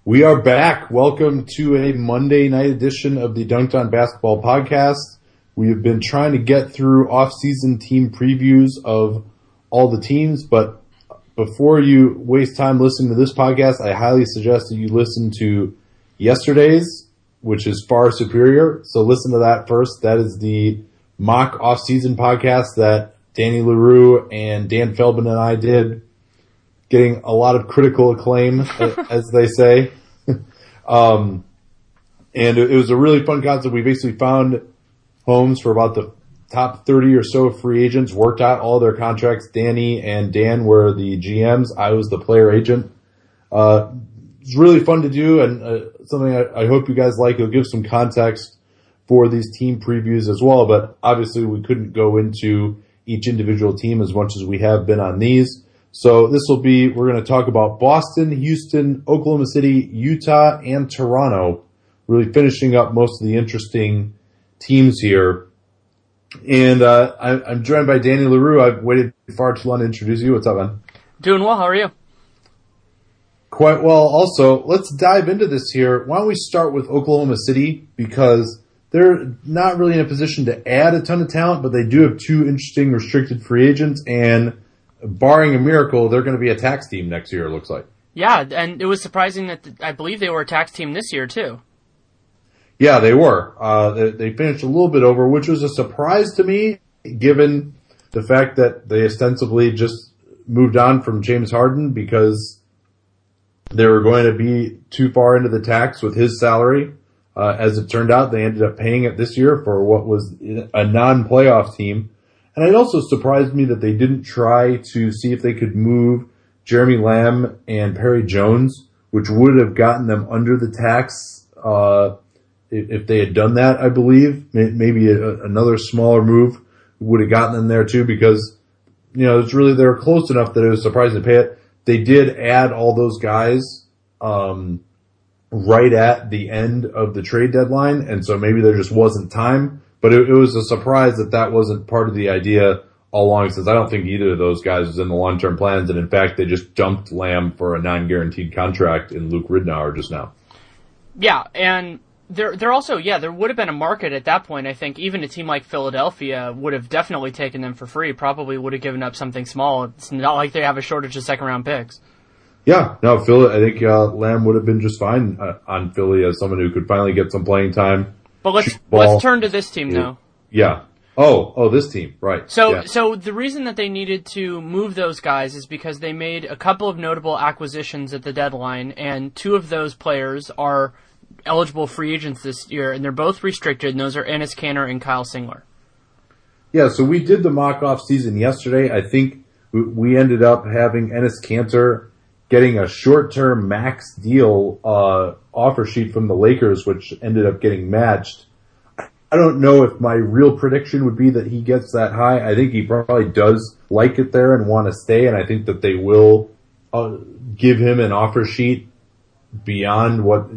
We are back. Welcome to a Monday night edition of the Dunked On Basketball podcast. We have been trying to get through off-season team previews of all the teams, but before you waste time listening to this podcast, I highly suggest that you listen to yesterday's, which is far superior. So listen to that first. That is the mock off-season podcast that Danny Leroux and Dan Feldman and I did, getting a lot of critical acclaim, as they say. And it was a really fun concept. We basically found homes for about the top 30 or so free agents, worked out all their contracts. Danny and Dan were the GMs. I was the player agent. It's really fun to do, and something I hope you guys like. It'll give some context for these team previews as well, but obviously we couldn't go into each individual team as much as we have been on these. So we're going to talk about Boston, Houston, Oklahoma City, Utah, and Toronto, really finishing up most of the interesting teams here. And I'm joined by Danny Leroux. I've waited far too long to introduce you. What's up, man? Doing well. How are you? Quite well. Also, let's dive into this here. Why don't we start with Oklahoma City, because they're not really in a position to add a ton of talent, but they do have two interesting restricted free agents, and barring a miracle, they're going to be a tax team next year, it looks like. Yeah, and it was surprising that I believe they were a tax team this year, too. Yeah, they were. They finished a little bit over, which was a surprise to me, given the fact that they ostensibly just moved on from James Harden because they were going to be too far into the tax with his salary. As it turned out, they ended up paying it this year for what was a non-playoff team. And it also surprised me that they didn't try to see if they could move Jeremy Lamb and Perry Jones, which would have gotten them under the tax if they had done that, I believe. Maybe another smaller move would have gotten them there too, because it's really, they were close enough that it was surprising to pay it. They did add all those guys right at the end of the trade deadline, and so maybe there just wasn't time. But it was a surprise that wasn't part of the idea all along, since I don't think either of those guys was in the long-term plans. And in fact, they just dumped Lamb for a non-guaranteed contract in Luke Ridnour just now. Yeah, and there also, there would have been a market at that point. I think even a team like Philadelphia would have definitely taken them for free, probably would have given up something small. It's not like they have a shortage of second-round picks. Yeah, no, Philly, I think Lamb would have been just fine on Philly as someone who could finally get some playing time. But let's turn to this team, though. Yeah. Oh, this team, right. So the reason that they needed to move those guys is because they made a couple of notable acquisitions at the deadline, and two of those players are eligible free agents this year, and they're both restricted, and those are Enes Kanter and Kyle Singler. Yeah, so we did the mock-off season yesterday. I think we ended up having Enes Kanter getting a short-term max deal offer sheet from the Lakers, which ended up getting matched. I don't know if my real prediction would be that he gets that high. I think he probably does like it there and want to stay, and I think that they will give him an offer sheet beyond what,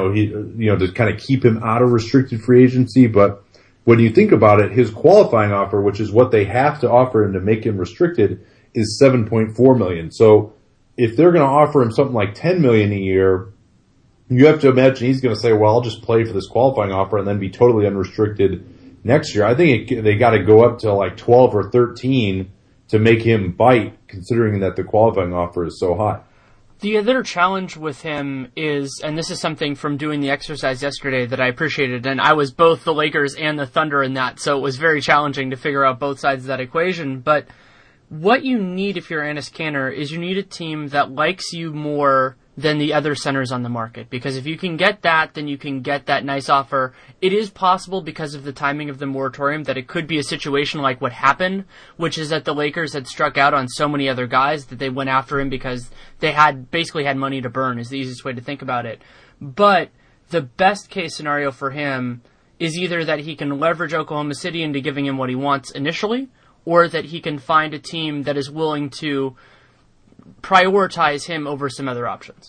to kind of keep him out of restricted free agency. But when you think about it, his qualifying offer, which is what they have to offer him to make him restricted, is $7.4 million. So if they're going to offer him something like $10 million a year, you have to imagine he's going to say, well, I'll just play for this qualifying offer and then be totally unrestricted next year. I think they got to go up to like 12 or 13 to make him bite, considering that the qualifying offer is so high. The other challenge with him is, and this is something from doing the exercise yesterday that I appreciated, and I was both the Lakers and the Thunder in that, so it was very challenging to figure out both sides of that equation. But what you need if you're Enes Kanter is you need a team that likes you more than the other centers on the market. Because if you can get that, then you can get that nice offer. It is possible, because of the timing of the moratorium, that it could be a situation like what happened, which is that the Lakers had struck out on so many other guys that they went after him because they had money to burn, is the easiest way to think about it. But the best case scenario for him is either that he can leverage Oklahoma City into giving him what he wants initially, or that he can find a team that is willing to prioritize him over some other options.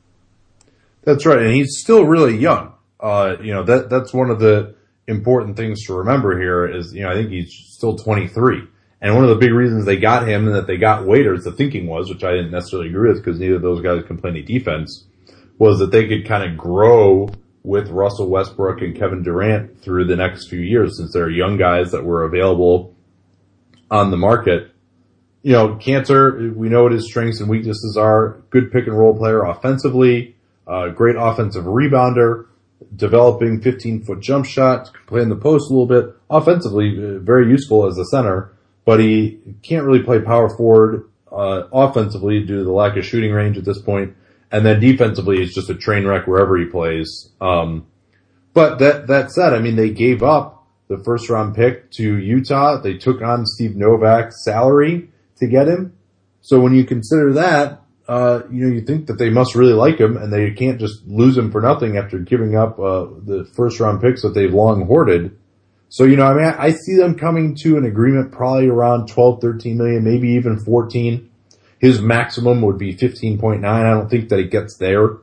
That's right, and he's still really young. That's one of the important things to remember here is, I think he's still 23. And one of the big reasons they got him and that they got Waiters, the thinking was, which I didn't necessarily agree with because neither of those guys can play any defense, was that they could kind of grow with Russell Westbrook and Kevin Durant through the next few years, since they're young guys that were available on the market. You know, Kanter, we know what his strengths and weaknesses are. Good pick and roll player offensively, great offensive rebounder, developing 15-foot jump shot, can play in the post a little bit. Offensively, very useful as a center, but he can't really play power forward offensively due to the lack of shooting range at this point. And then defensively, he's just a train wreck wherever he plays. But that said, I mean, they gave up the first round pick to Utah. They took on Steve Novak's salary to get him. So when you consider that, you think that they must really like him, and they can't just lose him for nothing after giving up the first round picks that they've long hoarded. So, I mean, I see them coming to an agreement probably around 12, 13 million, maybe even 14. His maximum would be 15.9. I don't think that it gets there.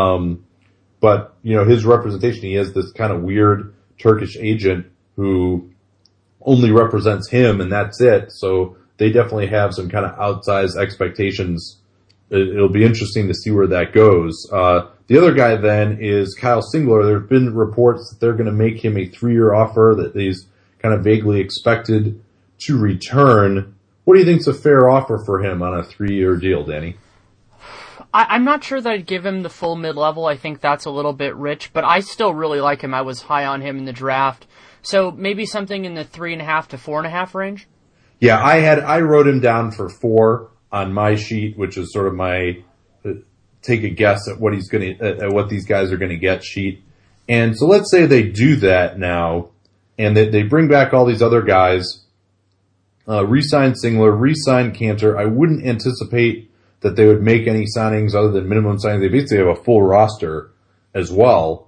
But, his representation, he has this kind of weird Turkish agent who only represents him, and that's it. So they definitely have some kind of outsized expectations. It'll be interesting to see where that goes. The other guy then is Kyle Singler. There have been reports that they're going to make him a 3-year offer that he's kind of vaguely expected to return. What do you think's a fair offer for him on a 3-year deal, Danny? I'm not sure that I'd give him the full mid-level. I think that's a little bit rich, but I still really like him. I was high on him in the draft. So maybe something in the 3.5 to 4.5 range? Yeah, I wrote him down for 4 on my sheet, which is sort of my take a guess at what these guys are going to get sheet. And so let's say they do that now, and they bring back all these other guys, re-sign Singler, re-sign Kanter. I wouldn't anticipate that they would make any signings other than minimum signings. They basically have a full roster as well.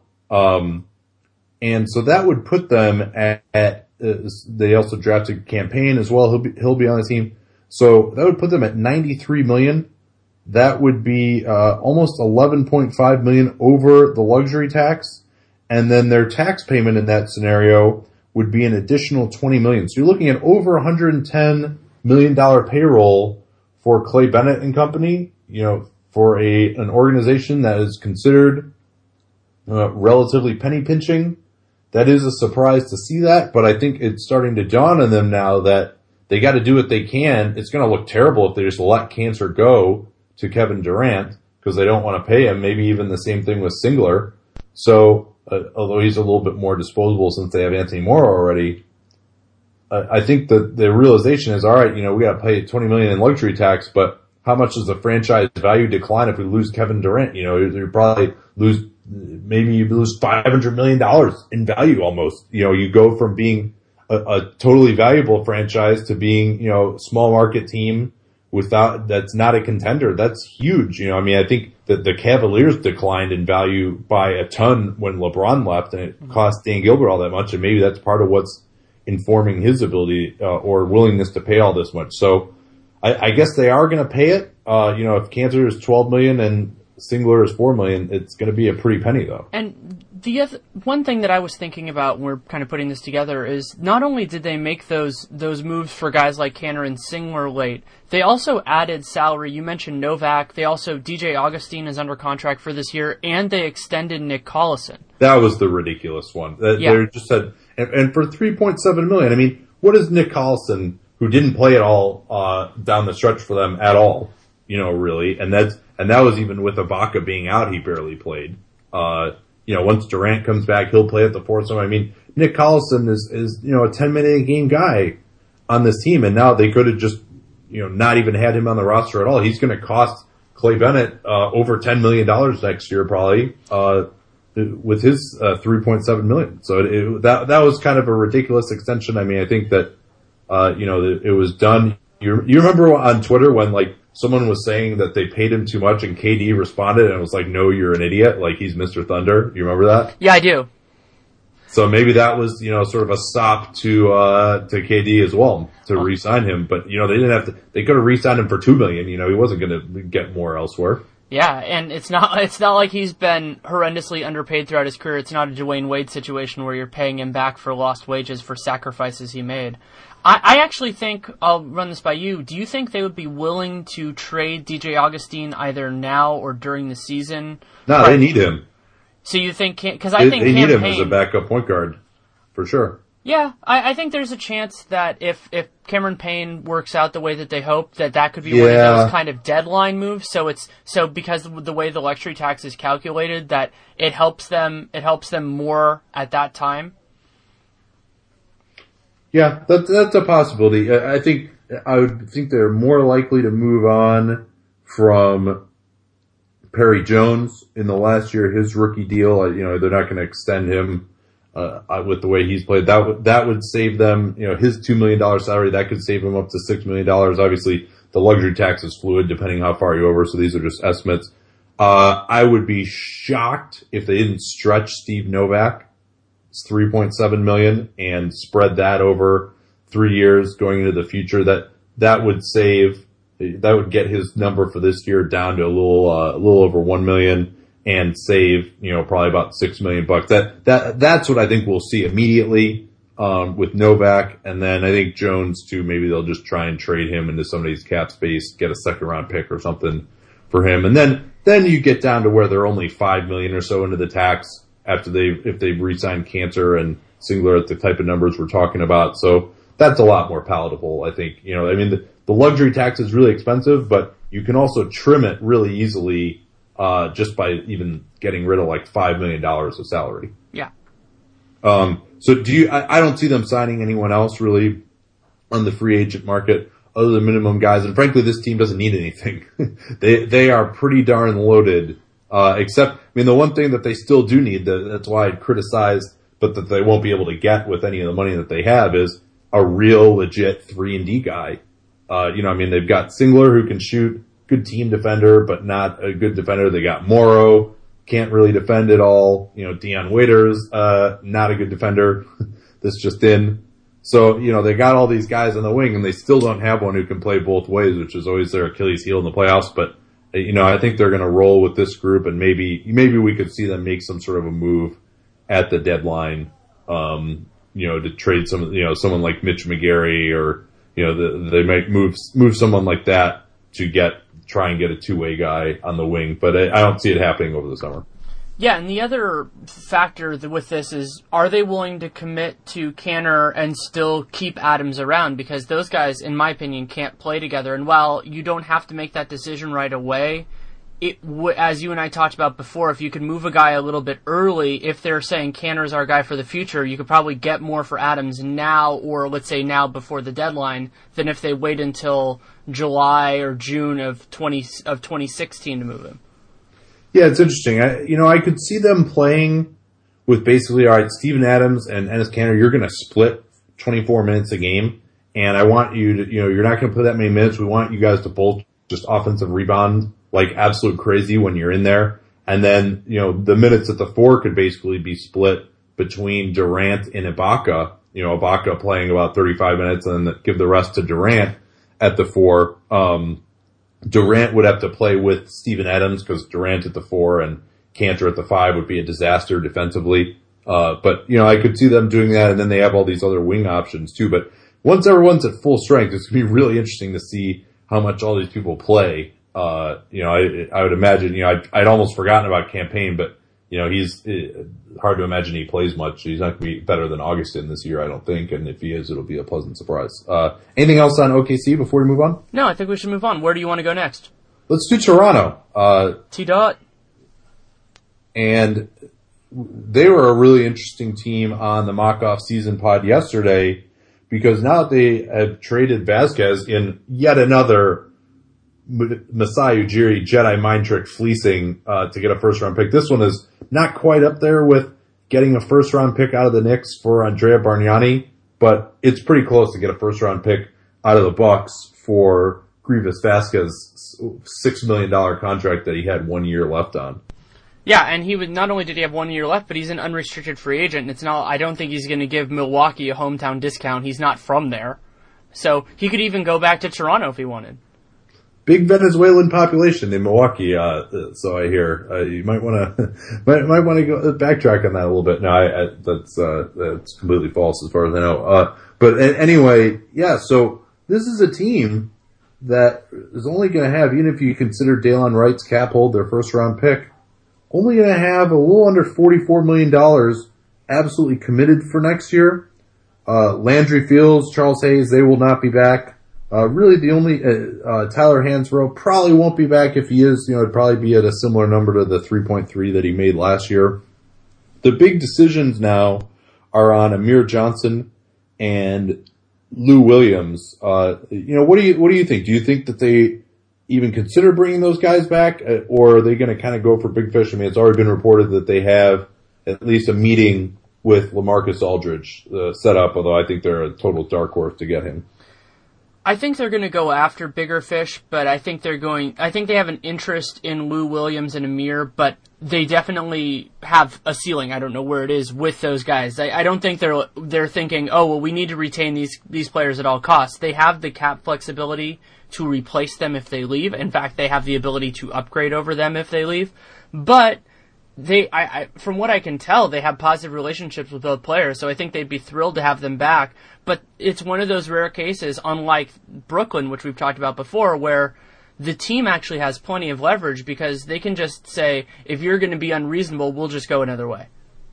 And so that would put them at they also drafted Campaign as well. He'll be on the team. So that would put them at 93 million. That would be almost 11.5 million over the luxury tax. And then their tax payment in that scenario would be an additional 20 million. So you're looking at over $110 million payroll for Clay Bennett and company, for an organization that is considered relatively penny pinching. That is a surprise to see that, but I think it's starting to dawn on them now that they got to do what they can. It's going to look terrible if they just let Kanter go to Kevin Durant because they don't want to pay him. Maybe even the same thing with Singler. So, although he's a little bit more disposable since they have Anthony Moore already, I think that the realization is, all right, we got to pay $20 million in luxury tax, but how much does the franchise value decline if we lose Kevin Durant? You probably lose, maybe you lose $500 million in value almost. You go from being a totally valuable franchise to being, small market team that's not a contender. That's huge. I think that the Cavaliers declined in value by a ton when LeBron left, and it cost Dan Gilbert all that much, and maybe that's part of what's informing his ability or willingness to pay all this much. So I guess they are going to pay it. If Kanter is $12 million and Singler is $4 million, it's going to be a pretty penny though. And the one thing that I was thinking about when we're kind of putting this together is not only did they make those moves for guys like Kanter and Singler late, they also added salary. You mentioned Novak. They also, DJ Augustine is under contract for this year, and they extended Nick Collison. That was the ridiculous one. Yeah. They just said, and for $3.7 million, I mean, what is Nick Collison, who didn't play at all down the stretch for them at all, really, and that was even with Ibaka being out, he barely played. Once Durant comes back, he'll play at the fourth. So I mean, Nick Collison is a 10-minute a game guy on this team, and now they could have just not even had him on the roster at all. He's going to cost Clay Bennett over $10 million next year probably with his $3.7 million. So that was kind of a ridiculous extension. I mean, I think that it was done. You remember on Twitter when someone was saying that they paid him too much, and KD responded and was like, "No, you're an idiot. He's Mr. Thunder." You remember that? Yeah, I do. So maybe that was, sort of a stop to KD as well to re-sign him. But they didn't have to. They could have re-signed him for $2 million. He wasn't going to get more elsewhere. Yeah, and it's not like he's been horrendously underpaid throughout his career. It's not a Dwayne Wade situation where you're paying him back for lost wages for sacrifices he made. I actually think, I'll run this by you, do you think they would be willing to trade DJ Augustine either now or during the season? No, they need him. So you think, because I think they need him as a backup point guard, for sure. Yeah, I think there's a chance that if Cameron Payne works out the way that they hope, that could be one of those kind of deadline moves. So because of the way the luxury tax is calculated, that it helps them more at that time. Yeah, that's a possibility. I would think they're more likely to move on from Perry Jones in the last year of his rookie deal. They're not going to extend him with the way he's played. That would save them, his $2 million salary, that could save him up to $6 million. Obviously, the luxury tax is fluid depending how far you over, so these are just estimates. I would be shocked if they didn't stretch Steve Novak. It's $3.7 million and spread that over 3 years going into the future. That would get his number for this year down to a little over $1 million and save, probably about $6 million bucks. That's what I think we'll see immediately, with Novak. And then I think Jones too, maybe they'll just try and trade him into somebody's cap space, get a second round pick or something for him. And then you get down to where they're only $5 million or so into the tax if they've re-signed Cantor and Singler at the type of numbers we're talking about. So that's a lot more palatable, I think. The luxury tax is really expensive, but you can also trim it really easily, just by even getting rid of like $5 million of salary. Yeah. So I don't see them signing anyone else really on the free agent market other than minimum guys. And frankly, this team doesn't need anything. They are pretty darn loaded. Except, the one thing that they still do need, that's why I'd criticize, but that they won't be able to get with any of the money that they have, is a real legit 3-and-D guy. They've got Singler who can shoot, good team defender, but not a good defender. They got Morrow, can't really defend at all. Dion Waiters, not a good defender. This just in. So, they got all these guys on the wing and they still don't have one who can play both ways, which is always their Achilles heel in the playoffs. But, I think they're going to roll with this group and maybe we could see them make some sort of a move at the deadline, to trade someone like Mitch McGary or, they might move someone like that to try and get a two-way guy on the wing, but I don't see it happening over the summer. Yeah, and the other factor with this is, are they willing to commit to Cantor and still keep Adams around? Because those guys, in my opinion, can't play together. And while you don't have to make that decision right away, as you and I talked about before, if you could move a guy a little bit early, if they're saying Cantor's our guy for the future, you could probably get more for Adams now, or let's say now before the deadline, than if they wait until July or June of 2016 to move him. Yeah, it's interesting. I could see them playing with basically, all right, Steven Adams and Enes Kanter, you're going to split 24 minutes a game, and I want you to, you're not going to play that many minutes. We want you guys to both just offensive rebound like absolute crazy when you're in there. And then, the minutes at the 4 could basically be split between Durant and Ibaka, Ibaka playing about 35 minutes and then give the rest to Durant at the 4. Durant would have to play with Steven Adams because Durant at the 4 and Cantor at the 5 would be a disaster defensively. But I could see them doing that, and then they have all these other wing options too. But once everyone's at full strength, it's going to be really interesting to see how much all these people play. I would imagine, I'd almost forgotten about Campaign, but he's hard to imagine he plays much. He's not going to be better than Augustin this year, I don't think. And if he is, it'll be a pleasant surprise. Anything else on OKC before we move on? No, I think we should move on. Where do you want to go next? Let's do Toronto. T-Dot. And they were a really interesting team on the mock-off season pod yesterday because now that they have traded Vasquez in yet another Masai Ujiri Jedi mind trick fleecing to get a first-round pick. This one is not quite up there with getting a first-round pick out of the Knicks for Andrea Bargnani, but it's pretty close to get a first-round pick out of the Bucks for Grievous Vasquez's $6 million contract that he had 1 year left on. Yeah, and not only did he have 1 year left, but he's an unrestricted free agent. I don't think he's going to give Milwaukee a hometown discount. He's not from there. So he could even go back to Toronto if he wanted. big Venezuelan population in Milwaukee. So I hear you might want to might want to go backtrack on that a little bit. No, that's completely false as far as I know. But anyway, yeah. So this is a team that is only going to have, even if you consider Delon Wright's cap hold, their first round pick, only going to have a little under $44 million absolutely committed for next year. Landry Fields, Charles Hayes, they will not be back. Really the only, Tyler Hansbrough probably won't be back. If he is, it'd probably be at a similar number to the 3.3 that he made last year. The big decisions now are on Amir Johnson and Lou Williams. What do you think? Do you think that they even consider bringing those guys back, or are they going to kind of go for big fish? I mean, it's already been reported that they have at least a meeting with LaMarcus Aldridge set up, although I think they're a total dark horse to get him. I think they're going to go after bigger fish, but I think they have an interest in Lou Williams and Amir, but they definitely have a ceiling. I don't know where it is with those guys. I don't think they're thinking, oh, well, we need to retain these players at all costs. They have the cap flexibility to replace them if they leave. In fact, they have the ability to upgrade over them if they leave. But from what I can tell, they have positive relationships with both players, so I think they'd be thrilled to have them back. But it's one of those rare cases, unlike Brooklyn, which we've talked about before, where the team actually has plenty of leverage because they can just say, if you're going to be unreasonable, we'll just go another way.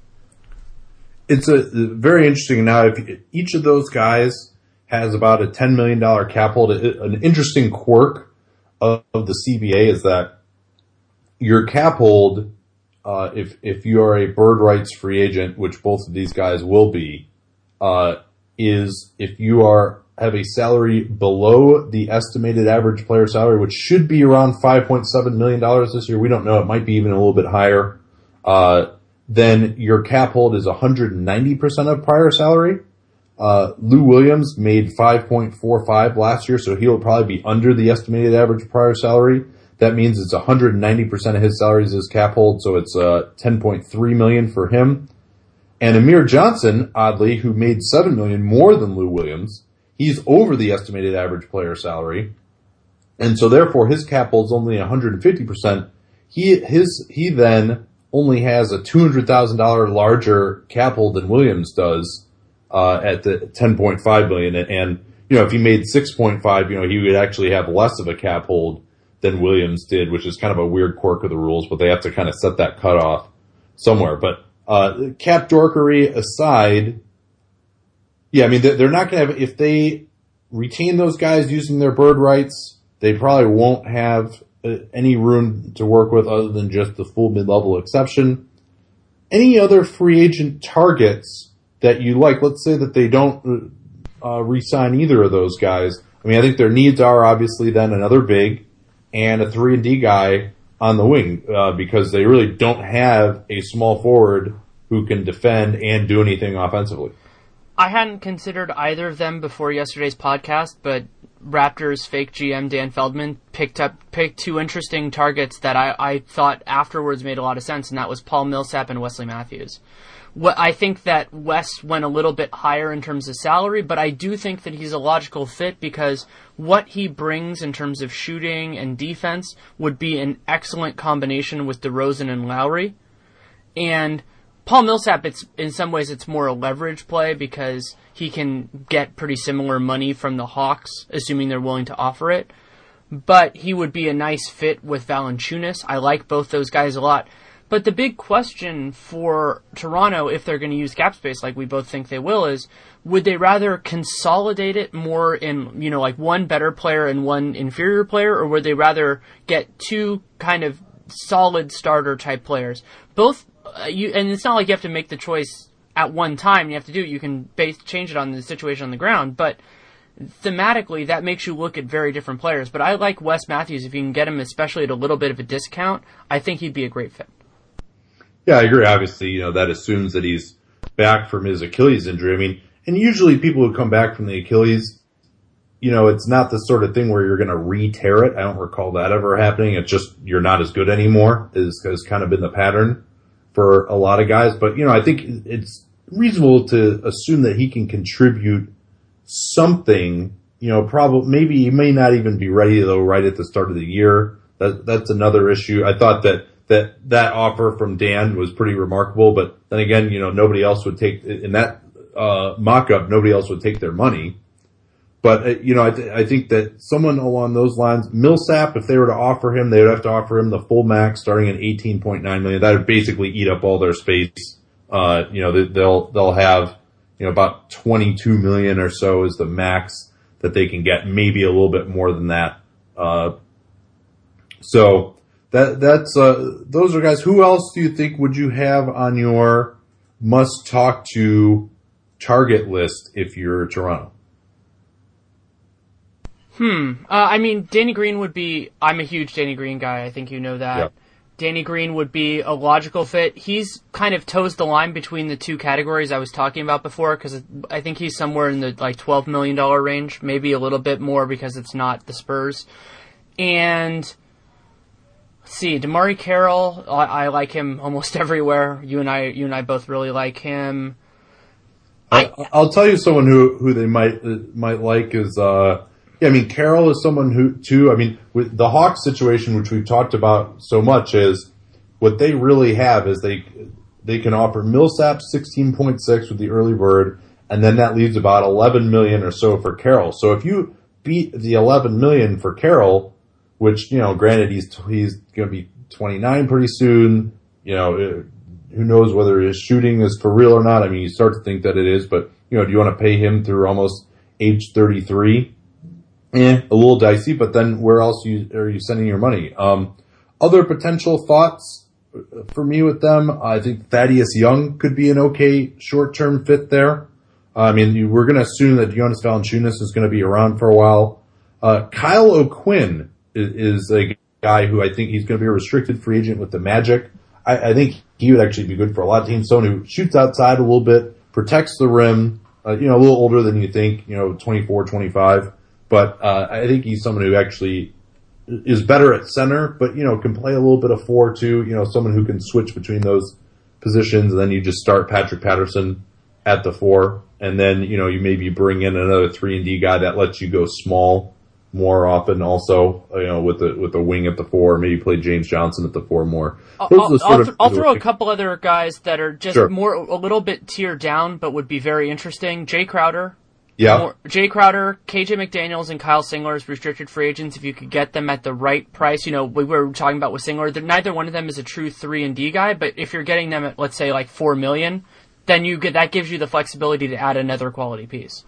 It's very interesting. Now, if each of those guys has about a $10 million cap hold, an interesting quirk of the CBA is that your cap hold, if you are a bird rights free agent, which both of these guys will be, is if you have a salary below the estimated average player salary, which should be around $5.7 million this year. We don't know. It might be even a little bit higher. Then your cap hold is 190% of prior salary. Lou Williams made 5.45 last year, so he'll probably be under the estimated average prior salary. That means it's 190% of his salary is his cap hold, so it's $10.3 million for him. And Amir Johnson, oddly, who made $7 million more than Lou Williams, he's over the estimated average player salary, and so therefore his cap hold's only 150%. He then only has a $200,000 larger cap hold than Williams does at the $10.5 million. And if he made 6.5, he would actually have less of a cap hold than Williams did, which is kind of a weird quirk of the rules, but they have to kind of set that cutoff somewhere. But cap dorkery aside, yeah, I mean, they're not going to have, if they retain those guys using their bird rights, they probably won't have any room to work with other than just the full mid-level exception. Any other free agent targets that you like? Let's say that they don't re-sign either of those guys. I mean, I think their needs are obviously then another big and a 3-and-D guy on the wing, because they really don't have a small forward who can defend and do anything offensively. I hadn't considered either of them before yesterday's podcast, but Raptors fake GM Dan Feldman picked two interesting targets that I thought afterwards made a lot of sense, and that was Paul Millsap and Wesley Matthews. I think that Wes went a little bit higher in terms of salary, but I do think that he's a logical fit because what he brings in terms of shooting and defense would be an excellent combination with DeRozan and Lowry. And Paul Millsap, in some ways it's more a leverage play because he can get pretty similar money from the Hawks, assuming they're willing to offer it. But he would be a nice fit with Valanciunas. I like both those guys a lot. But the big question for Toronto, if they're going to use cap space like we both think they will, is would they rather consolidate it more in, like one better player and one inferior player, or would they rather get two kind of solid starter type players? Both, and it's not like you have to make the choice at one time. You have to do it. You can change it on the situation on the ground, but thematically, that makes you look at very different players. But I like Wes Matthews. If you can get him, especially at a little bit of a discount, I think he'd be a great fit. Yeah, I agree. Obviously, that assumes that he's back from his Achilles injury. I mean, and usually people who come back from the Achilles, it's not the sort of thing where you're going to re-tear it. I don't recall that ever happening. It's just you're not as good anymore has kind of been the pattern for a lot of guys. But, I think it's reasonable to assume that he can contribute something probably maybe he may not even be ready though right at the start of the year. That's another issue. I thought that offer from Dan was pretty remarkable, but then again, nobody else would take in that mock-up. Nobody else would take their money. But I think that someone along those lines, Millsap, if they were to offer him, they would have to offer him the full max, starting at $18.9 million. That would basically eat up all their space. They'll have about $22 million or so is the max that they can get, maybe a little bit more than that. So that's those are guys. Who else do you think would you have on your must talk to target list if you're Toronto? I mean, Danny Green would be. I'm a huge Danny Green guy. I think you know that. Yep. Danny Green would be a logical fit. He's kind of toes the line between the two categories I was talking about before, because I think he's somewhere in the $12 million range, maybe a little bit more because it's not the Spurs. And let's see, DeMarre Carroll, I like him almost everywhere. You and I both really like him. I'll tell you someone who they might like is Carroll is someone who too. With the Hawks situation, which we've talked about so much, is what they really have is they can offer Millsap 16.6 with the early bird, and then that leaves about 11 million or so for Carroll. So if you beat the 11 million for Carroll, which granted he's going to be 29 pretty soon, who knows whether his shooting is for real or not. You start to think that it is, but do you want to pay him through almost age 33? A little dicey, but then where else are you sending your money? Other potential thoughts for me with them, I think Thaddeus Young could be an okay short-term fit there. We're going to assume that Jonas Valanciunas is going to be around for a while. Kyle O'Quinn is a guy who I think he's going to be a restricted free agent with the Magic. I think he would actually be good for a lot of teams. Someone who shoots outside a little bit, protects the rim, a little older than you think, 24, 25. But I think he's someone who actually is better at center, but can play a little bit of 4 too. Someone who can switch between those positions, and then you just start Patrick Patterson at the 4, and then you maybe bring in another 3-and-D guy that lets you go small more often. Also, with the wing at the 4, maybe play James Johnson at the 4 more. I'll throw a couple other guys that are just more a little bit tiered down, but would be very interesting. Jay Crowder. Yeah. Jay Crowder, KJ McDaniels, and Kyle Singler as restricted free agents if you could get them at the right price. We were talking about with Singler, neither one of them is a true 3-and-D guy, but if you're getting them at, let's say, $4 million, then that gives you the flexibility to add another quality piece.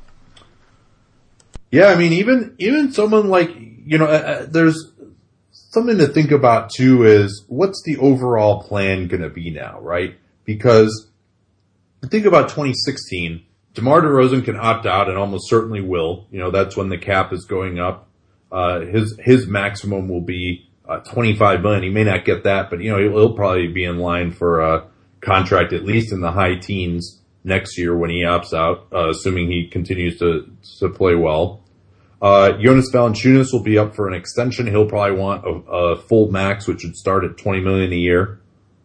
Yeah, even someone like, there's something to think about too is what's the overall plan going to be now, right? Because think about 2016. DeMar DeRozan can opt out and almost certainly will. That's when the cap is going up. His maximum will be $25 million. He may not get that, but he'll probably be in line for a contract at least in the high teens next year when he opts out, assuming he continues to play well. Jonas Valanciunas will be up for an extension. He'll probably want a full max, which would start at $20 million a year.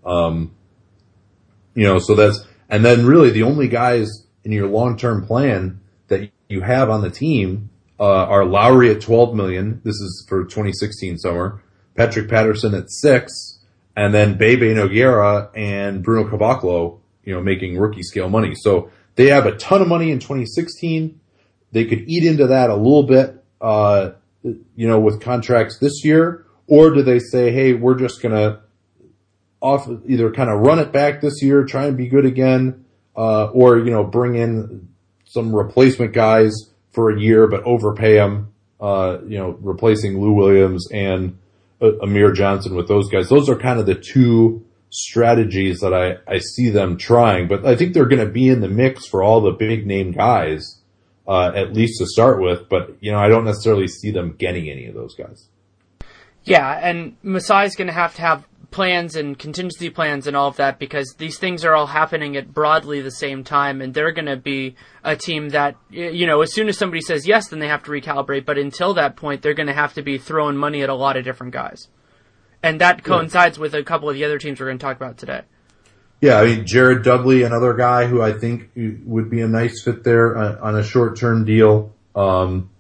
So that's, and then really the only guys in your long-term plan that you have on the team are Lowry at $12 million. This is for 2016 summer. Patrick Patterson at $6 million, and then Bebe Nogueira and Bruno Caboclo, making rookie scale money. So they have a ton of money in 2016. They could eat into that a little bit, with contracts this year, or do they say, hey, we're just gonna either kind of run it back this year, try and be good again, or bring in some replacement guys for a year, but overpay them, replacing Lou Williams and Amir Johnson with those guys. Those are kind of the two strategies that I see them trying, but I think they're going to be in the mix for all the big name guys, at least to start with, but I don't necessarily see them getting any of those guys. Yeah, and Masai's going to have plans and contingency plans and all of that because these things are all happening at broadly the same time, and they're going to be a team that, as soon as somebody says yes, then they have to recalibrate, but until that point, they're going to have to be throwing money at a lot of different guys. And that coincides with a couple of the other teams we're going to talk about today. Yeah, Jared Dudley, another guy who I think would be a nice fit there on a short-term deal.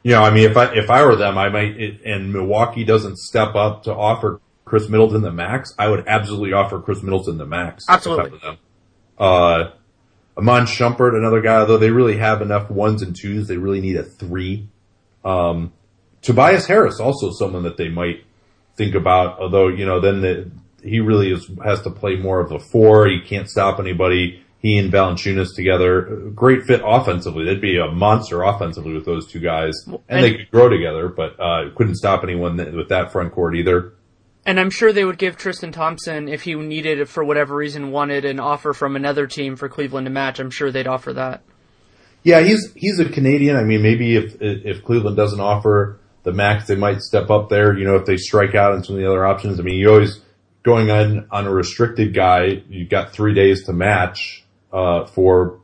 I mean, if I were them, I might, and Milwaukee doesn't step up to offer Chris Middleton the max, I would absolutely offer Chris Middleton the max. Absolutely. If I were them. Iman Shumpert, another guy, although they really have enough ones and twos, they really need a 3. Tobias Harris, also someone that they might think about, although, then he really has to play more of a 4. He can't stop anybody. He and Valanciunas together, great fit offensively. They'd be a monster offensively with those two guys. And they could grow together, but couldn't stop anyone with that front court either. And I'm sure they would give Tristan Thompson, if he needed it for whatever reason, wanted an offer from another team for Cleveland to match, I'm sure they'd offer that. Yeah, he's a Canadian. I mean, maybe if Cleveland doesn't offer the max, they might step up there, if they strike out on some of the other options. I mean, you always, going on a restricted guy, you've got 3 days to match for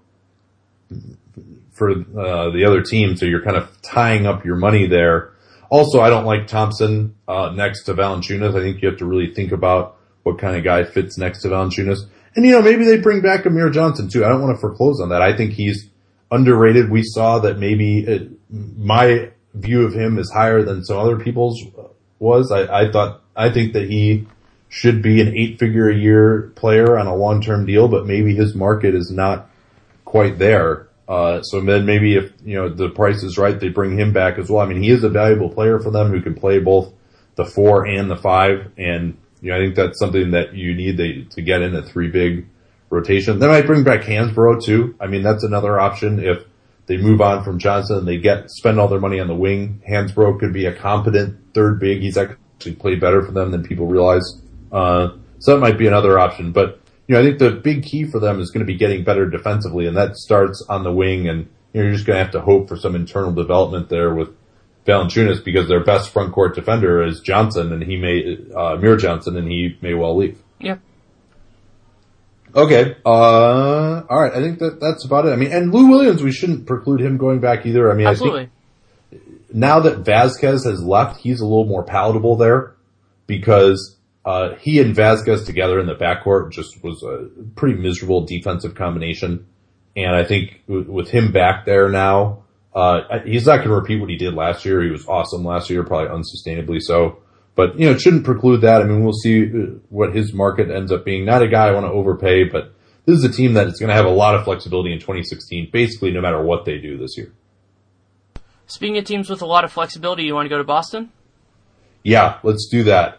the other team, so you're kind of tying up your money there. Also, I don't like Thompson next to Valanciunas. I think you have to really think about what kind of guy fits next to Valanciunas. And, maybe they bring back Amir Johnson, too. I don't want to foreclose on that. I think he's underrated. We saw that maybe my view of him is higher than some other people's was. I think that he should be an 8-figure-a-year player on a long-term deal, but maybe his market is not quite there. So then maybe if, the price is right, they bring him back as well. I mean, he is a valuable player for them who can play both the 4 and the 5. And, I think that's something that you need to get in a 3 big rotation. They might bring back Hansbrough too. I mean, that's another option. If they move on from Johnson and they spend all their money on the wing, Hansbrough could be a competent 3rd big. He's actually played better for them than people realize. So that might be another option. But, I think the big key for them is going to be getting better defensively, and that starts on the wing, and you're just going to have to hope for some internal development there with Valanciunas, because their best front court defender is Johnson, and Amir Johnson, and he may well leave. Yeah. Okay. All right. I think that's about it. I mean, and Lou Williams, we shouldn't preclude him going back either. I mean, absolutely. I think now that Vasquez has left, he's a little more palatable there, because he and Vasquez together in the backcourt just was a pretty miserable defensive combination. And I think with him back there now, he's not going to repeat what he did last year. He was awesome last year, probably unsustainably so. But, it shouldn't preclude that. I mean, we'll see what his market ends up being. Not a guy I want to overpay, but this is a team that is going to have a lot of flexibility in 2016, basically no matter what they do this year. Speaking of teams with a lot of flexibility, you want to go to Boston? Yeah, let's do that.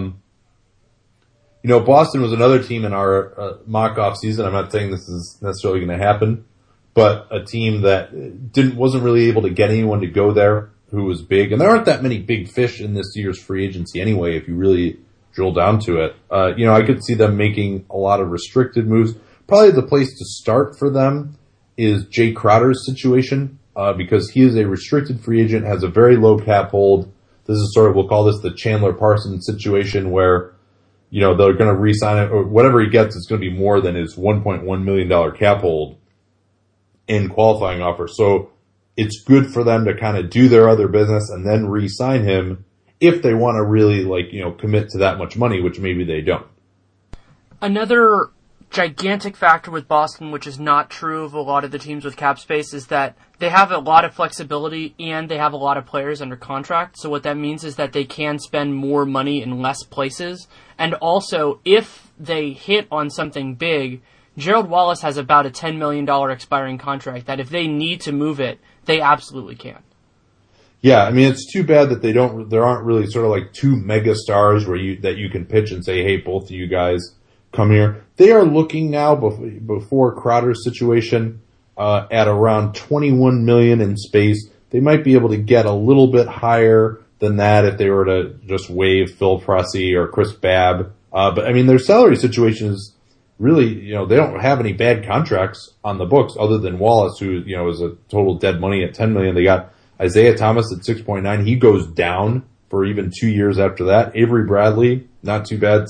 Boston was another team in our mock-off season. I'm not saying this is necessarily going to happen, but a team that wasn't really able to get anyone to go there who was big. And there aren't that many big fish in this year's free agency anyway, if you really drill down to it. I could see them making a lot of restricted moves. Probably the place to start for them is Jay Crowder's situation, because he is a restricted free agent, has a very low cap hold. This is we'll call this the Chandler Parsons situation where, they're going to re-sign it, or whatever he gets is going to be more than his $1.1 million cap hold in qualifying offer. So it's good for them to kind of do their other business and then re-sign him if they want to really, commit to that much money, which maybe they don't. Another gigantic factor with Boston, which is not true of a lot of the teams with cap space, is that they have a lot of flexibility and they have a lot of players under contract. So what that means is that they can spend more money in less places. And also, if they hit on something big, Gerald Wallace has about a $10 million expiring contract that if they need to move it, they absolutely can. Yeah, I mean, it's too bad that there aren't really sort of like 2 mega stars that you can pitch and say, hey, both of you guys come here. They are looking now, before Crowder's situation, at around $21 million in space. They might be able to get a little bit higher than that if they were to just waive Phil Pressey or Chris Babb. But I mean, their salary situation is really, they don't have any bad contracts on the books other than Wallace, who, is a total dead money at $10 million. They got Isaiah Thomas at 6.9. He goes down for even 2 years after that. Avery Bradley, not too bad,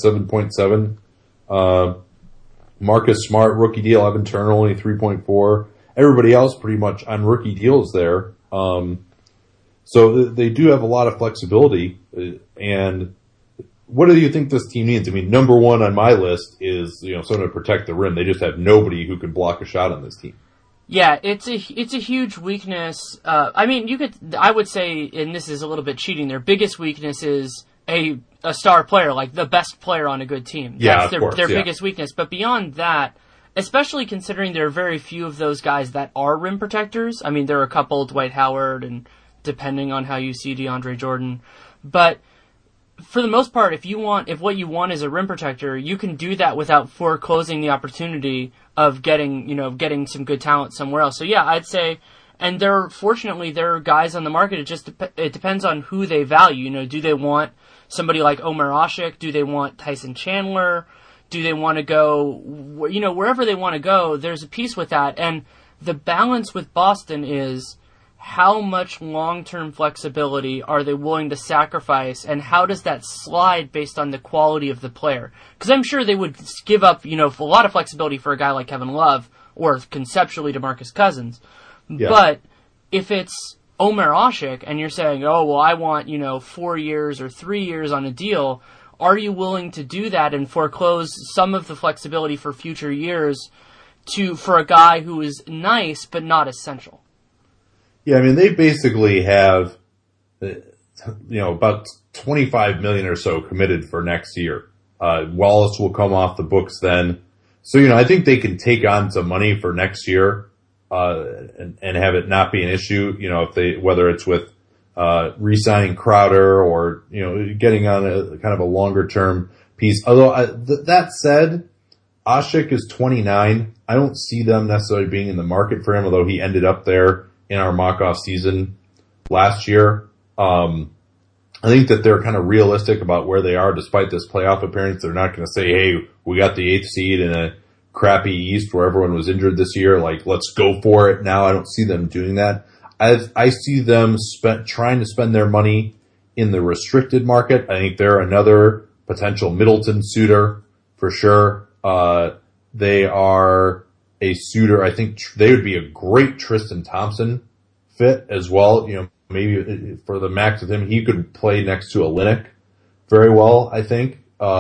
7.7. Marcus Smart, rookie deal. Evan Turner, only 3.4. Everybody else pretty much on rookie deals there. So they do have a lot of flexibility. And what do you think this team needs? I mean, number one on my list is, someone to protect the rim. They just have nobody who can block a shot on this team. Yeah, it's a huge weakness. I would say, and this is a little bit cheating, their biggest weakness is a star player, like the best player on a good team. That's their biggest weakness. But beyond that, especially considering there are very few of those guys that are rim protectors. I mean, there are a couple, Dwight Howard, and depending on how you see DeAndre Jordan. But for the most part, if what you want is a rim protector, you can do that without foreclosing the opportunity of getting some good talent somewhere else. So yeah, I'd say, and fortunately there are guys on the market. It depends on who they value. Do they want somebody like Omer Asik? Do they want Tyson Chandler? Do they want to go, wherever they want to go? There's a piece with that. And the balance with Boston is how much long-term flexibility are they willing to sacrifice, and how does that slide based on the quality of the player? Because I'm sure they would give up, a lot of flexibility for a guy like Kevin Love, or conceptually DeMarcus Cousins. Yeah. But if it's Omer Asik and you're saying, oh, well, I want, 4 years or 3 years on a deal, are you willing to do that and foreclose some of the flexibility for future years for a guy who is nice but not essential? Yeah, I mean, they basically have, about $25 million or so committed for next year. Wallace will come off the books then. So, I think they can take on some money for next year, and have it not be an issue, whether it's with, re-signing Crowder or, getting on a kind of a longer term piece. Although, that said, Asik is 29. I don't see them necessarily being in the market for him, although he ended up there in our mock-off season last year. I think that they're kind of realistic about where they are despite this playoff appearance. They're not going to say, hey, we got the 8th seed in a crappy East where everyone was injured this year. Like, let's go for it now. I don't see them doing that. I see them trying to spend their money in the restricted market. I think they're another potential Middleton suitor for sure. They are a suitor. I think they would be a great Tristan Thompson fit as well. Maybe for the max of him, he could play next to Olynyk very well, I think.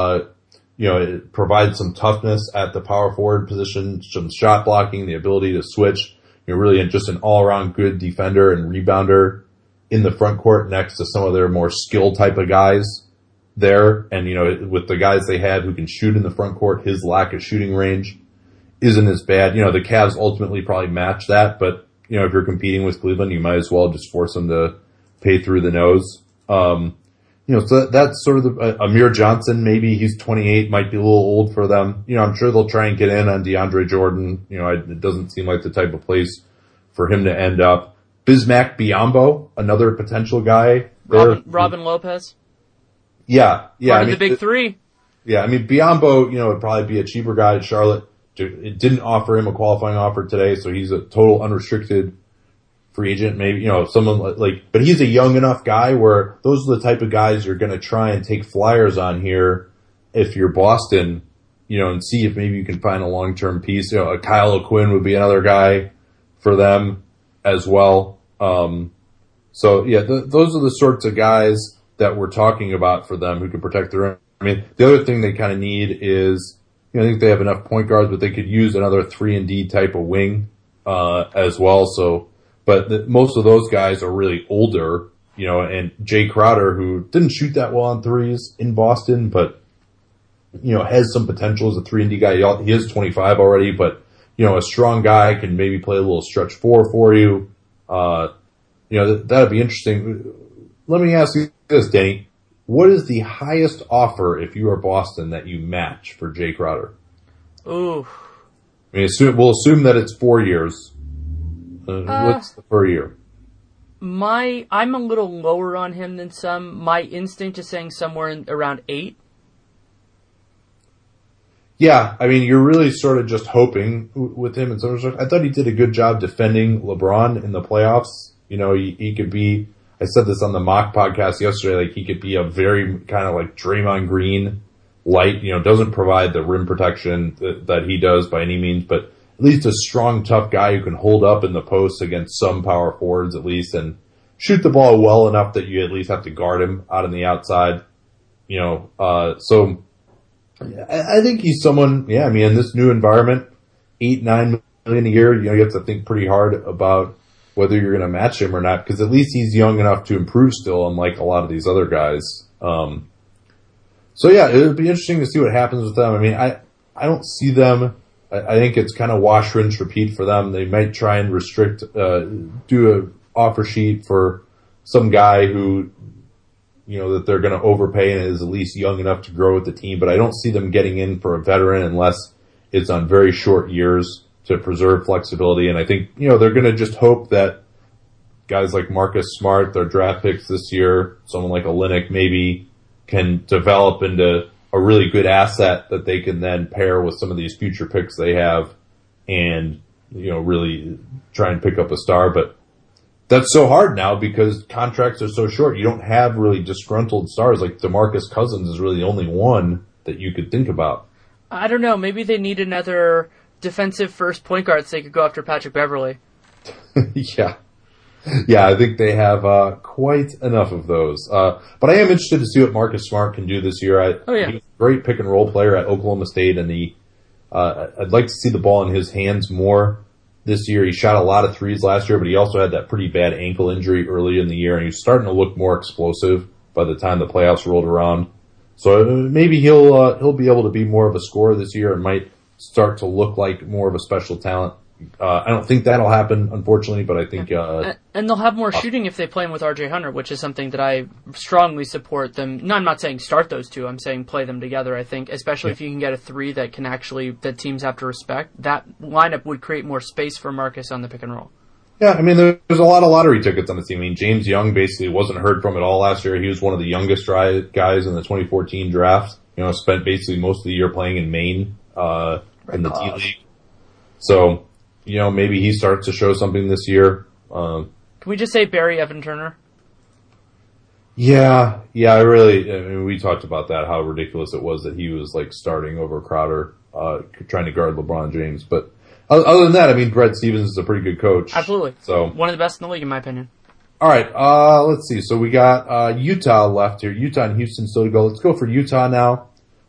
It provides some toughness at the power forward position, some shot blocking, the ability to switch. Really just an all-around good defender and rebounder in the front court next to some of their more skill type of guys there. And, with the guys they have who can shoot in the front court, his lack of shooting range isn't as bad. The Cavs ultimately probably match that, but, if you're competing with Cleveland, you might as well just force them to pay through the nose. So that's sort of Amir Johnson, maybe he's 28, might be a little old for them. I'm sure they'll try and get in on DeAndre Jordan. It doesn't seem like the type of place for him to end up. Bismack Biyombo, another potential guy. Robin Lopez. Yeah. Part of the big three. Yeah, Biyombo, would probably be a cheaper guy at Charlotte. It didn't offer him a qualifying offer today, so he's a total unrestricted free agent, maybe, someone but he's a young enough guy where those are the type of guys you're going to try and take flyers on here if you're Boston, and see if maybe you can find a long-term piece. A Kyle O'Quinn would be another guy for them as well. Those are the sorts of guys that we're talking about for them who can protect their own. The other thing they kind of need is, I think they have enough point guards, but they could use another 3-and-D type of wing, as well. But most of those guys are really older, and Jay Crowder, who didn't shoot that well on threes in Boston, but, has some potential as a 3-and-D guy. He is 25 already, but, a strong guy can maybe play a little stretch 4 for you. That'd be interesting. Let me ask you this, Danny. What is the highest offer if you are Boston that you match for Jay Crowder? Ooh. We'll assume that it's 4 years. What's the per year? I'm a little lower on him than some. My instinct is saying somewhere around 8. Yeah, you're really sort of just hoping with him. And I thought he did a good job defending LeBron in the playoffs. He could be. I said this on the mock podcast yesterday. He could be a very kind of like Draymond Green light. Doesn't provide the rim protection that he does by any means, but at least a strong, tough guy who can hold up in the post against some power forwards at least and shoot the ball well enough that you at least have to guard him out on the outside. So I think he's someone, in this new environment, $8-9 million a year, you have to think pretty hard about whether you're going to match him or not, because at least he's young enough to improve still, unlike a lot of these other guys. So yeah, it would be interesting to see what happens with them. I mean, I don't see them. I think it's kind of wash, rinse, repeat for them. They might try and restrict, do an offer sheet for some guy who, that they're going to overpay and is at least young enough to grow with the team. But I don't see them getting in for a veteran unless it's on very short years to preserve flexibility. And I think, they're going to just hope that guys like Marcus Smart, their draft picks this year, someone like Olynyk maybe can develop into a really good asset that they can then pair with some of these future picks they have and, really try and pick up a star. But that's so hard now because contracts are so short. You don't have really disgruntled stars. Like DeMarcus Cousins is really the only one that you could think about. I don't know. Maybe they need another defensive first point guard so they could go after Patrick Beverley. Yeah. Yeah, I think they have quite enough of those. But I am interested to see what Marcus Smart can do this year. He was a great pick and roll player at Oklahoma State, and I'd like to see the ball in his hands more this year. He shot a lot of threes last year, but he also had that pretty bad ankle injury early in the year, and he was starting to look more explosive by the time the playoffs rolled around. So maybe he'll be able to be more of a scorer this year and might start to look like more of a special talent. I don't think that'll happen, unfortunately, but I think... and they'll have more shooting if they play him with R.J. Hunter, which is something that I strongly support them. No, I'm not saying start those two. I'm saying play them together, I think, especially if you can get a three that teams have to respect. That lineup would create more space for Marcus on the pick and roll. Yeah, I mean, there's a lot of lottery tickets on the team. I mean, James Young basically wasn't heard from at all last year. He was one of the youngest guys in the 2014 draft. Spent basically most of the year playing in Maine in the T-League. So... maybe he starts to show something this year. Can we just say Barry Evan Turner? Yeah, I mean, we talked about that, how ridiculous it was that he was like starting over Crowder, trying to guard LeBron James. But other than that, I mean, Brad Stevens is a pretty good coach. Absolutely. So one of the best in the league, in my opinion. All right, let's see. So we got Utah left here. Utah and Houston still to go. Let's go for Utah now.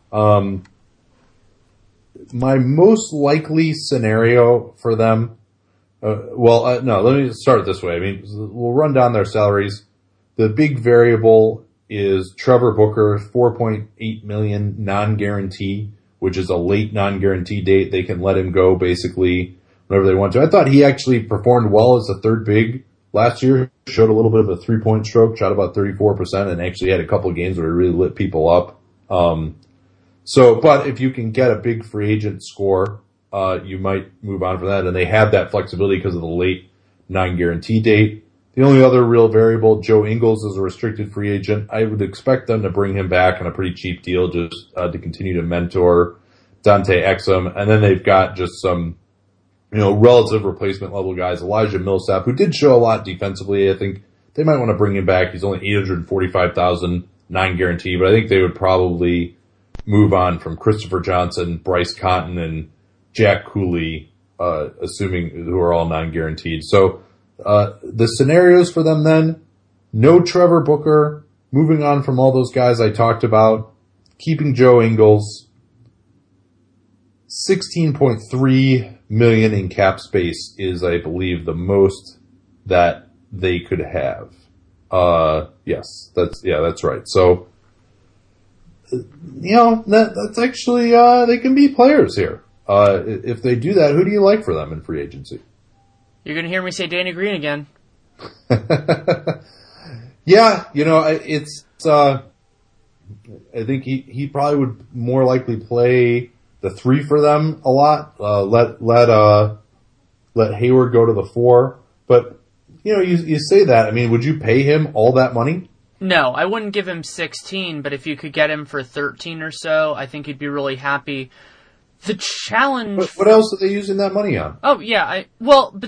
My most likely scenario for them, let me start it this way. I mean, we'll run down their salaries. The big variable is Trevor Booker, $4.8 million non-guarantee, which is a late non-guarantee date. They can let him go basically whenever they want to. I thought he actually performed well as a third big last year. Showed a little bit of a three-point stroke, shot about 34%, and actually had a couple of games where he really lit people up. But if you can get a big free agent score, you might move on from that. And they have that flexibility because of the late non-guarantee date. The only other real variable, Joe Ingles is a restricted free agent. I would expect them to bring him back on a pretty cheap deal just to continue to mentor Dante Exum. And then they've got just some, relative replacement level guys. Elijah Millsap, who did show a lot defensively. I think they might want to bring him back. He's only $845,000 non-guarantee, but I think they would probably move on from Christopher Johnson, Bryce Cotton, and Jack Cooley, assuming who are all non-guaranteed. So the scenarios for them then, no Trevor Booker, moving on from all those guys I talked about, keeping Joe Ingles, $16.3 million in cap space is, I believe, the most that they could have. Yes, that's right. So, that's actually, they can be players here. If they do that, who do you like for them in free agency? You're going to hear me say Danny Green again. Yeah, it's, I think he probably would more likely play the 3 for them a lot. Let Hayward go to the 4. But, you say that. I mean, would you pay him all that money? No, I wouldn't give him 16, but if you could get him for 13 or so, I think you'd be really happy. The challenge... What else are they using that money on? Oh, yeah. But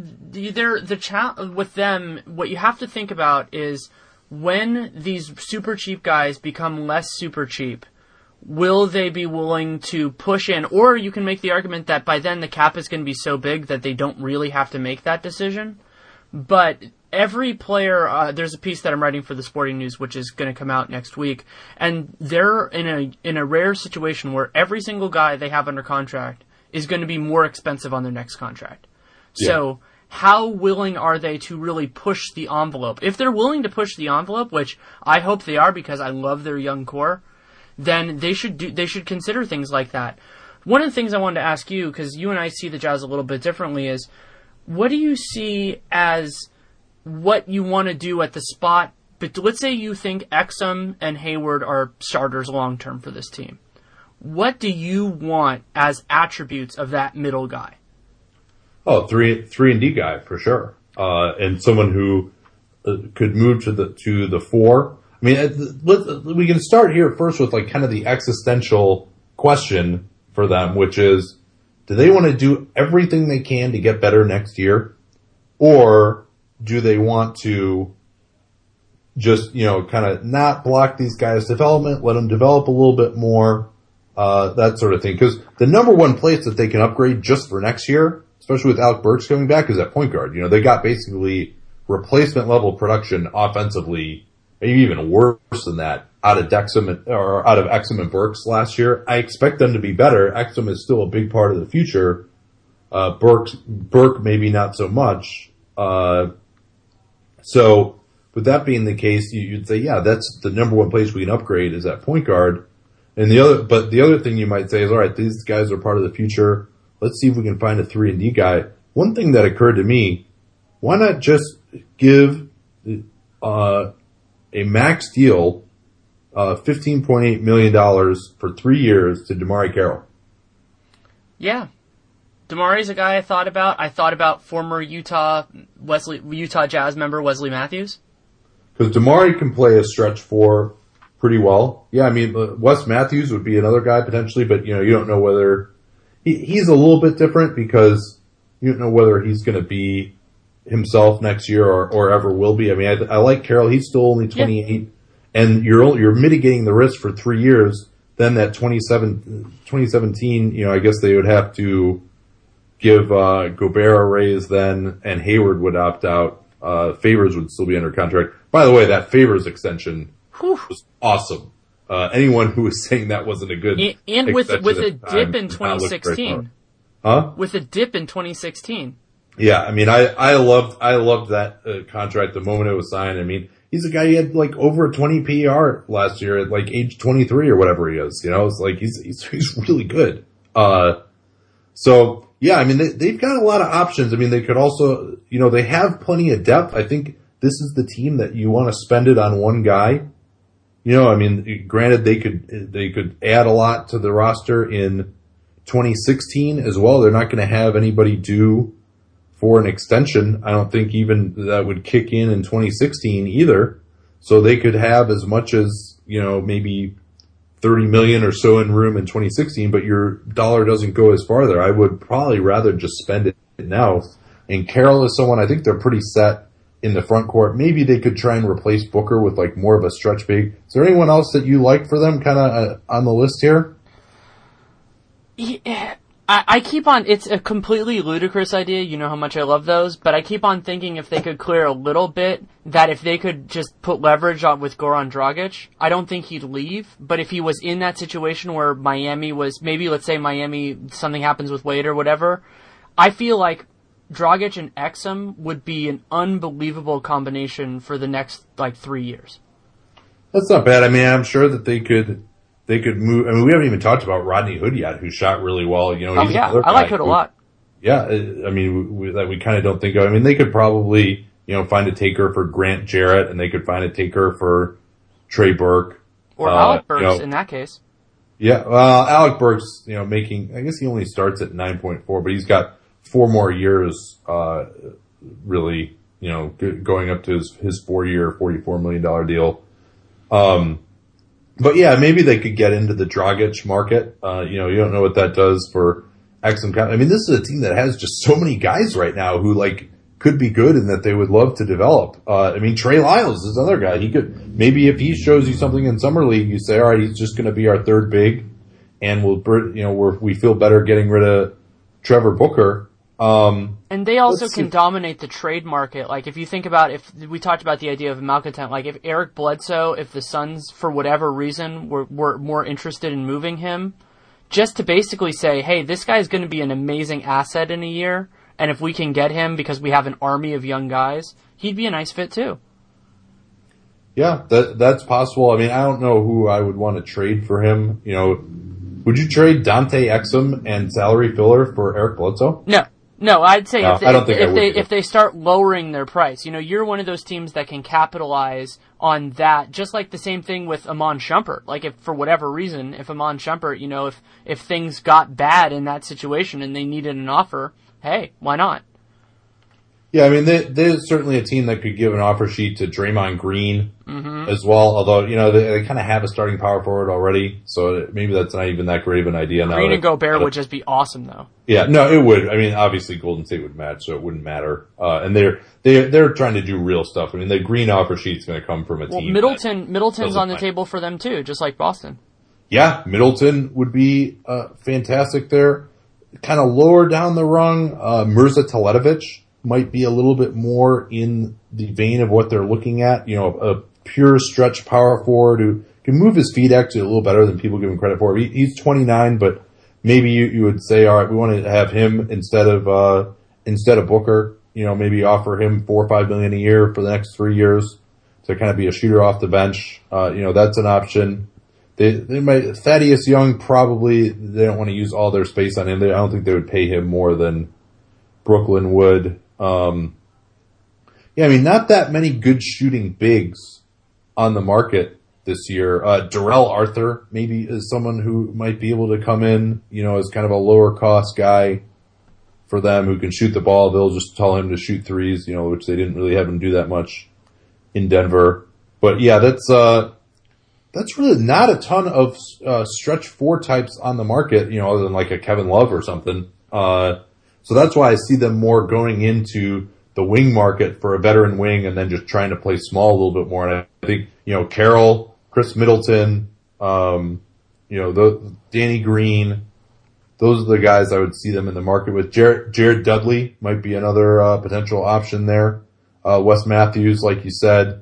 with them, what you have to think about is when these super cheap guys become less super cheap, will they be willing to push in? Or you can make the argument that by then the cap is going to be so big that they don't really have to make that decision. But every player, there's a piece that I'm writing for the Sporting News, which is going to come out next week, and they're in a rare situation where every single guy they have under contract is going to be more expensive on their next contract. Yeah. So how willing are they to really push the envelope? If they're willing to push the envelope, which I hope they are because I love their young core, then they should consider things like that. One of the things I wanted to ask you, because you and I see the Jazz a little bit differently, is what do you see as what you want to do at the spot? But let's say you think Exum and Hayward are starters long term for this team. What do you want as attributes of that middle guy? Oh, 3-and-D guy for sure, and someone who could move to the 4. I mean, we can start here first with like kind of the existential question for them, which is, do they want to do everything they can to get better next year, or do they want to just kind of not block these guys' development, let them develop a little bit more, that sort of thing? Because the number one place that they can upgrade just for next year, especially with Alec Burks coming back, is at point guard. They got basically replacement level production offensively, maybe even worse than that, out of Exum and Burks last year. I expect them to be better. Exum is still a big part of the future. Burke maybe not so much. So with that being the case, you'd say, yeah, that's the number one place we can upgrade is at point guard. And the other thing you might say is, all right, these guys are part of the future. Let's see if we can find a 3-and-D guy. One thing that occurred to me, why not just give a max deal, $15.8 million for 3 years to DeMarre Carroll? Yeah. DeMarre's a guy I thought about. I thought about former Utah Jazz member Wesley Matthews. Because DeMarre can play a stretch 4 pretty well. Yeah, I mean, Wes Matthews would be another guy potentially, but you don't know whether he's a little bit different because you don't know whether he's going to be himself next year or ever will be. I mean, I like Carroll. He's still only 28, yeah. And you're mitigating the risk for 3 years. Then that 2017, I guess they would have to give Gobert a raise then, and Hayward would opt out. Favors would still be under contract. By the way, that Favors extension was awesome. Anyone who was saying that wasn't a good and with a dip in 2016, with a dip in 2016. Yeah, I mean, I loved that contract the moment it was signed. I mean, he's a guy who had like over a 20 PER last year at like age 23 or whatever he is. It's like he's really good. So yeah, I mean, they've got a lot of options. I mean, they could also, they have plenty of depth. I think this is the team that you want to spend it on one guy. I mean, granted, they could add a lot to the roster in 2016 as well. They're not going to have anybody due for an extension. I don't think even that would kick in 2016 either. So they could have as much as, maybe $30 million or so in room in 2016, but your dollar doesn't go as far there. I would probably rather just spend it now. And Carroll is someone, I think they're pretty set in the front court. Maybe they could try and replace Booker with like more of a stretch big. Is there anyone else that you like for them kind of on the list here? Yeah, I keep on, it's a completely ludicrous idea, you know how much I love those, but I keep on thinking if they could clear a little bit, that if they could just put leverage on with Goran Dragic, I don't think he'd leave, but if he was in that situation where Miami was, maybe let's say Miami, something happens with Wade or whatever, I feel like Dragic and Exum would be an unbelievable combination for the next, 3 years. That's not bad. I mean, I'm sure that they could move. I mean, we haven't even talked about Rodney Hood yet, who shot really well. He's I like Hood a lot. Yeah, I mean, that we kind of don't think of. I mean, they could probably, find a taker for Grant Jarrett, and they could find a taker for Trey Burke. Or Alec Burks in that case. Yeah, Alec Burks, making, I guess he only starts at 9.4, but he's got 4 more years, really, going up to his 4-year, $44 million deal. But yeah, maybe they could get into the Dragic market. You don't know what that does for Exum. I mean, this is a team that has just so many guys right now who could be good and that they would love to develop. I mean, Trey Lyles is another guy. He could, maybe if he shows you something in summer league, you say, all right, he's just going to be our third big, and we feel better getting rid of Trevor Booker. And they also can dominate the trade market. Like, if you think about, if we talked about the idea of a malcontent, like if Eric Bledsoe, if the Suns, for whatever reason, were more interested in moving him just to basically say, hey, this guy's going to be an amazing asset in a year, and if we can get him because we have an army of young guys, he'd be a nice fit too. Yeah, that's possible. I mean, I don't know who I would want to trade for him. Would you trade Dante Exum and salary filler for Eric Bledsoe? No, I'd say if they start lowering their price, you're one of those teams that can capitalize on that, just like the same thing with Iman Shumpert. Like if for whatever reason, if Iman Shumpert, if things got bad in that situation and they needed an offer, hey, why not? Yeah, I mean, there's certainly a team that could give an offer sheet to Draymond Green as well, although, they kind of have a starting power forward already, so maybe that's not even that great of an idea. Green and Gobert would just be awesome, though. Yeah, no, it would. I mean, obviously Golden State would match, so it wouldn't matter. And they're trying to do real stuff. I mean, the Green offer sheet's going to come from a team. Middleton's on the table for them, too, just like Boston. Yeah, Middleton would be fantastic there. Kind of lower down the rung, Mirza Teletovic might be a little bit more in the vein of what they're looking at. A pure stretch power forward who can move his feet actually a little better than people give him credit for. He's 29, but maybe you would say, all right, we want to have him instead of Booker. Maybe offer him $4 or $5 million a year for the next 3 years to kind of be a shooter off the bench. That's an option. They might Thaddeus Young probably they don't want to use all their space on him. I don't think they would pay him more than Brooklyn would. Not that many good shooting bigs on the market this year. Darrell Arthur maybe is someone who might be able to come in, as kind of a lower cost guy for them who can shoot the ball. They'll just tell him to shoot threes, which they didn't really have him do that much in Denver. But yeah, that's really not a ton of stretch four types on the market, other than like a Kevin Love or something. So that's why I see them more going into the wing market for a veteran wing and then just trying to play small a little bit more. And I think, Carroll, Chris Middleton, Danny Green, those are the guys I would see them in the market with. Jared Dudley might be another potential option there. Wes Matthews, like you said.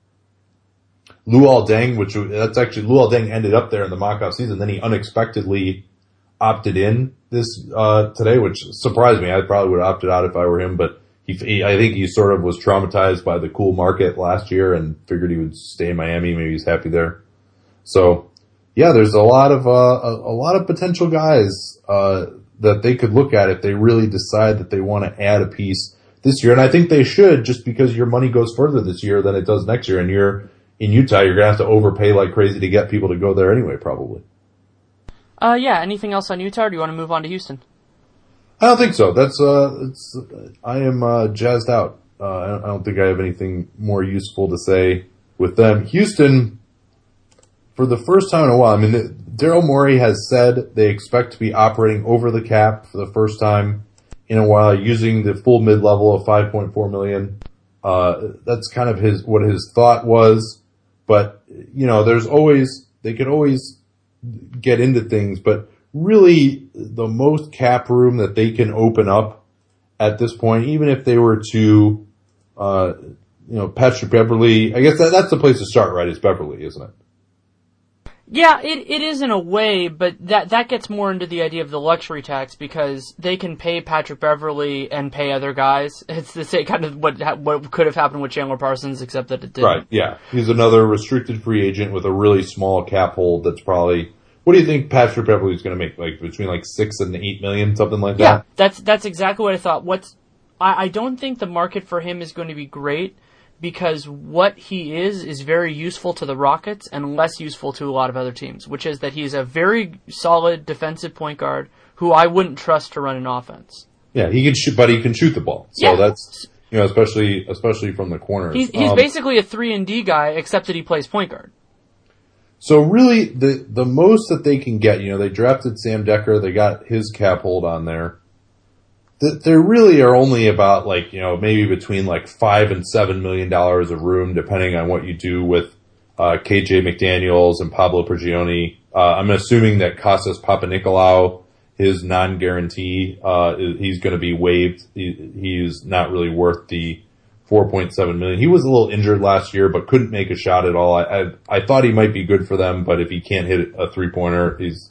Luol Deng, Luol Deng ended up there in the mock-off season. Then he unexpectedly opted in this today, which surprised me. I probably would have opted out if I were him, but I think he sort of was traumatized by the cool market last year and figured he would stay in Miami. Maybe he's happy there. So, yeah, there's a lot of potential guys that they could look at if they really decide that they want to add a piece this year. And I think they should, just because your money goes further this year than it does next year. And you're in Utah, you're going to have to overpay like crazy to get people to go there anyway, probably. Anything else on Utah, or do you want to move on to Houston? I don't think so. I am jazzed out. I don't think I have anything more useful to say with them. Houston, for the first time in a while, Daryl Morey has said they expect to be operating over the cap for the first time in a while, using the full mid-level of $5.4 million. That's kind of what his thought was. But, they could always get into things, but really the most cap room that they can open up at this point, even if they were to, Patrick Beverley, I guess that's the place to start, right? Is Beverley, isn't it? Yeah, it is in a way, but that gets more into the idea of the luxury tax, because they can pay Patrick Beverley and pay other guys. It's the same kind of what could have happened with Chandler Parsons, except that it didn't. Right, yeah. He's another restricted free agent with a really small cap hold that's probably, what do you think Patrick Beverley is going to make? Like between like $6 and $8 million, something like that? Yeah, that's exactly what I thought. I don't think the market for him is going to be great, because what he is very useful to the Rockets and less useful to a lot of other teams, which is that he's a very solid defensive point guard who I wouldn't trust to run an offense. Yeah, he can shoot, but he can shoot the ball. So that's, especially from the corners. He's basically a 3-and-D guy, except that he plays point guard. So really, the most that they can get, they drafted Sam Decker, they got his cap hold on there. There really are only about maybe between $5 and $7 million of room, depending on what you do with KJ McDaniels and Pablo Prigioni. I'm assuming that Kostas Papanikolaou, his non-guarantee, he's going to be waived. He's not really worth the $4.7 million. He was a little injured last year, but couldn't make a shot at all. I thought he might be good for them, but if he can't hit a three-pointer,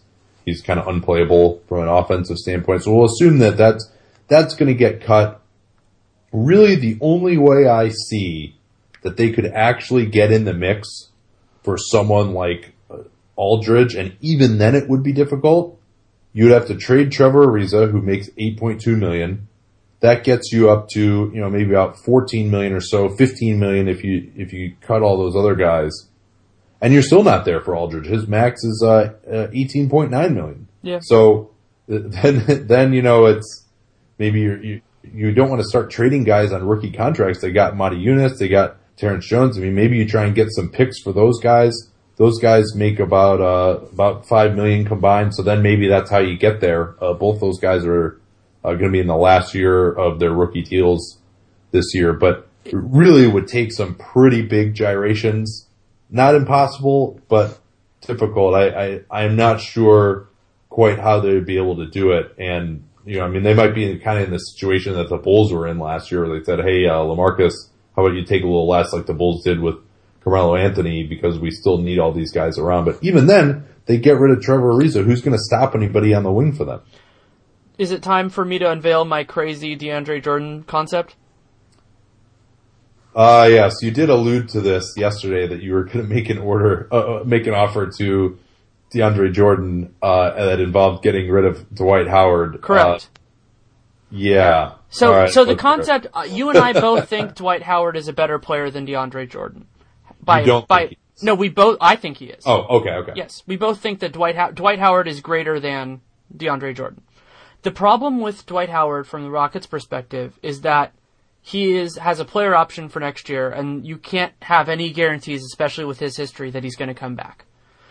he's kind of unplayable from an offensive standpoint. So we'll assume that that's going to get cut. Really, the only way I see that they could actually get in the mix for someone like Aldridge, and even then it would be difficult. You'd have to trade Trevor Ariza, who makes $8.2 million. That gets you up to, maybe about $14 million or so, $15 million if you cut all those other guys. And you're still not there for Aldridge. His max is $18.9 million. Yeah. So then it's maybe you don't want to start trading guys on rookie contracts. They got Monty Eunice, they got Terrence Jones. I mean, maybe you try and get some picks for those guys. Those guys make about $5 million combined. So then maybe that's how you get there. Both those guys are going to be in the last year of their rookie deals this year, but it really would take some pretty big gyrations. Not impossible, but difficult. I'm not sure quite how they would be able to do it. And, they might be kind of in the situation that the Bulls were in last year where they said, hey, LaMarcus, how about you take a little less like the Bulls did with Carmelo Anthony because we still need all these guys around. But even then, they get rid of Trevor Ariza. Who's going to stop anybody on the wing for them? Is it time for me to unveil my crazy DeAndre Jordan concept? Yes, you did allude to this yesterday that you were going to make an offer to DeAndre Jordan that involved getting rid of Dwight Howard. Correct. Yeah. So, right. so the concept, you and I both think Dwight Howard is a better player than DeAndre Jordan. You don't think he is? No, I think he is. Oh, okay. Yes, we both think that Dwight Howard is greater than DeAndre Jordan. The problem with Dwight Howard from the Rockets' perspective is that he has a player option for next year, and you can't have any guarantees, especially with his history, that he's going to come back.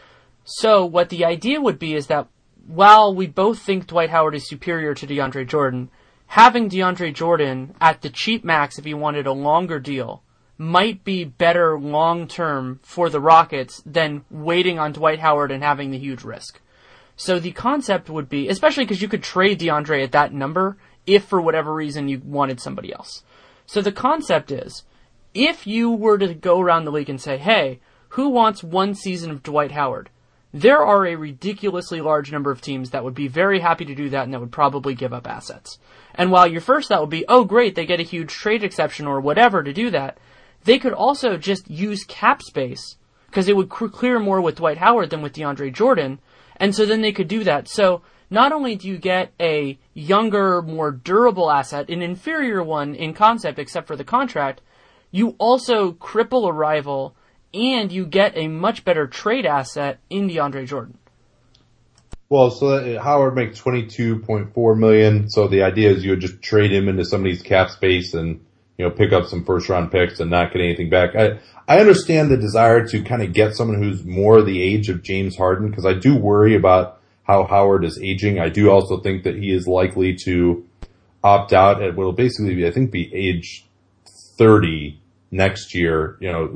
So what the idea would be is that while we both think Dwight Howard is superior to DeAndre Jordan, having DeAndre Jordan at the cheap max if he wanted a longer deal might be better long-term for the Rockets than waiting on Dwight Howard and having the huge risk. So the concept would be, especially because you could trade DeAndre at that number if for whatever reason you wanted somebody else. So the concept is, if you were to go around the league and say, hey, who wants one season of Dwight Howard? There are a ridiculously large number of teams that would be very happy to do that and that would probably give up assets. And while your first thought would be, oh great, they get a huge trade exception or whatever to do that, they could also just use cap space, because it would clear more with Dwight Howard than with DeAndre Jordan, and so then they could do that. So not only do you get a younger, more durable asset, an inferior one in concept except for the contract, you also cripple a rival, and you get a much better trade asset in DeAndre Jordan. Well, so Howard makes $22.4 million. So the idea is you would just trade him into somebody's cap space and pick up some first round picks and not get anything back. I understand the desire to kind of get someone who's more the age of James Harden, because I do worry about how Howard is aging. I do also think that he is likely to opt out at what will basically be age 30 next year.